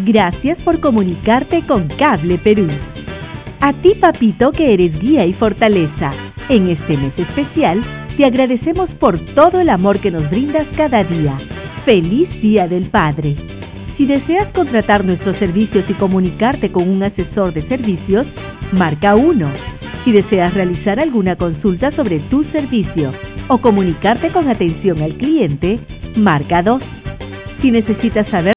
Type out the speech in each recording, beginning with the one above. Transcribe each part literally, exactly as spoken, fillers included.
Gracias por comunicarte con Cable Perú. A ti, papito, que eres guía y fortaleza. En este mes especial, te agradecemos por todo el amor que nos brindas cada día. ¡Feliz Día del Padre! Si deseas contratar nuestros servicios y comunicarte con un asesor de servicios, marca uno. Si deseas realizar alguna consulta sobre tu servicio o comunicarte con atención al cliente, marca dos. Si necesitas saber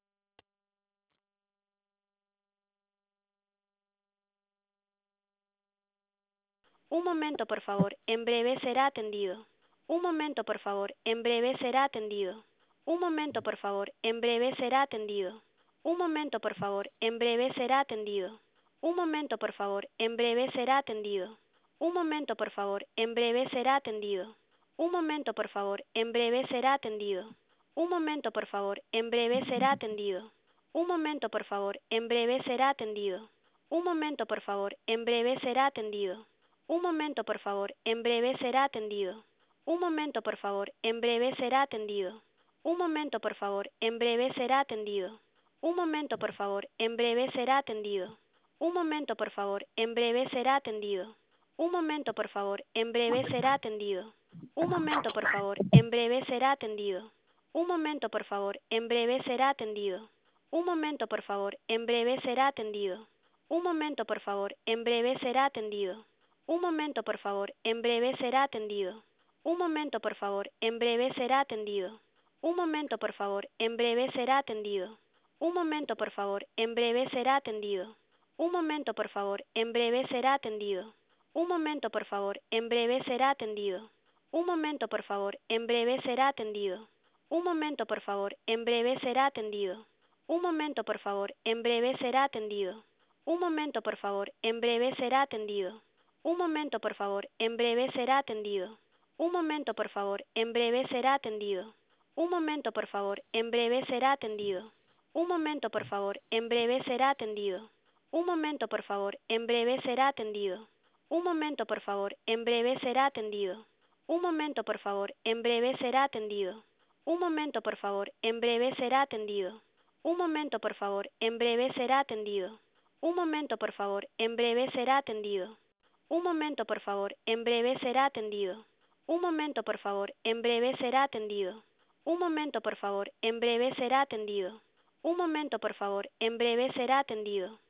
Un momento, por favor, en breve será atendido. Un momento, por favor, en breve será atendido. Un momento, por favor, en breve será atendido. Un momento, por favor, en breve será atendido. Un momento, por favor, en breve será atendido. Un momento, por favor, en breve será atendido. Un momento, por favor, en breve será atendido. Un momento, por favor, en breve será atendido. Un momento, por favor, en breve será atendido. Un momento, por favor, en breve será atendido. Un momento, por favor, en breve será atendido. Un momento, por favor, en breve será atendido. Un momento, por favor, en breve será atendido. Un momento, por favor, en breve será atendido. Un momento, por favor, en breve será atendido. Un momento, por favor, en breve será atendido. Un momento, por favor, en breve será atendido. Un momento, por favor, en breve será atendido. Un momento, por favor, en breve será atendido. Un momento, por favor, en breve será atendido. Un momento, por favor, en breve será atendido. Un momento, por favor, en breve será atendido. Un momento, por favor, en breve será atendido. Un momento, por favor, en breve será atendido. Un momento, por favor, en breve será atendido. Un momento, por favor, en breve será atendido. Un momento, por favor, en breve será atendido. Un momento, por favor, en breve será atendido. Un momento, por favor, en breve será atendido. Un momento, por favor, en breve será atendido. Un momento, por favor, en breve será atendido. Un momento, por favor, en breve será atendido. Un momento, por favor, en breve será atendido. Un momento, por favor, en breve será atendido. Un momento, por favor, en breve será atendido. Un momento, por favor, en breve será atendido. Un momento, por favor, en breve será atendido. Un momento, por favor, en breve será atendido. Un momento, por favor, en breve será atendido. Un momento, por favor, en breve será atendido. Un momento, por favor, en breve será atendido. Un momento, por favor, en breve será atendido. Un momento, por favor, en breve será atendido. Un momento, por favor, en breve será atendido.